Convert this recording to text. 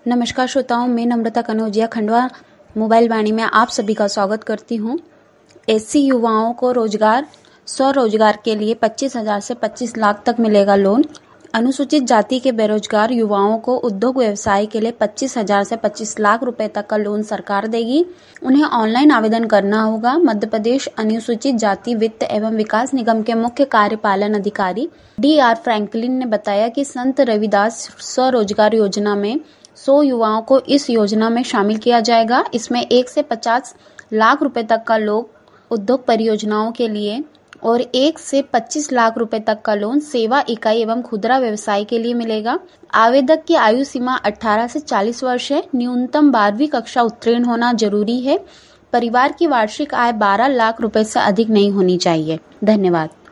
नमस्कार श्रोताओं, मैं नम्रता कनौजिया खंडवा मोबाइल वाणी में आप सभी का स्वागत करती हूँ। एससी युवाओं को स्वरोजगार के लिए 25,000 से 25 लाख तक मिलेगा लोन। अनुसूचित जाति के बेरोजगार युवाओं को उद्योग व्यवसाय के लिए 25,000 से 25 लाख रुपए तक का लोन सरकार देगी। उन्हें ऑनलाइन आवेदन करना होगा। मध्य प्रदेश अनुसूचित जाति वित्त एवं विकास निगम के मुख्य कार्यपालन अधिकारी DR फ्रैंकलिन ने बताया कि संत रविदास स्वरोजगार योजना में 100 युवाओं को इस योजना में शामिल किया जाएगा। इसमें 1 से 50 लाख रुपए तक का लोन उद्योग परियोजनाओं के लिए और 1 से 25 लाख रुपए तक का लोन सेवा इकाई एवं खुदरा व्यवसाय के लिए मिलेगा। आवेदक की आयु सीमा 18 से 40 वर्ष है। न्यूनतम 12वीं कक्षा उत्तीर्ण होना जरूरी है। परिवार की वार्षिक आय 12 लाख रुपए से अधिक नहीं होनी चाहिए। धन्यवाद।